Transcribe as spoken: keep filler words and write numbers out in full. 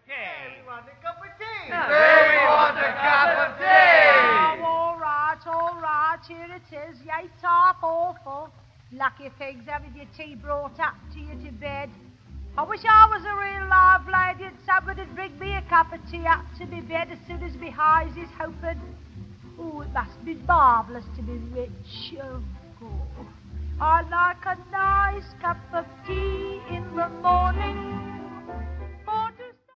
tea. We want a cup of tea. We want a cup of tea. Oh, all right, all right, here it is. You talk awful. Lucky figs having your tea brought up to you to bed. I wish I was a real live lady and somebody'd bring me a cup of tea up to me bed as soon as me eyes is open. Oh, it must be marvellous to be rich. Oh, God. I like a nice cup of tea in the morning.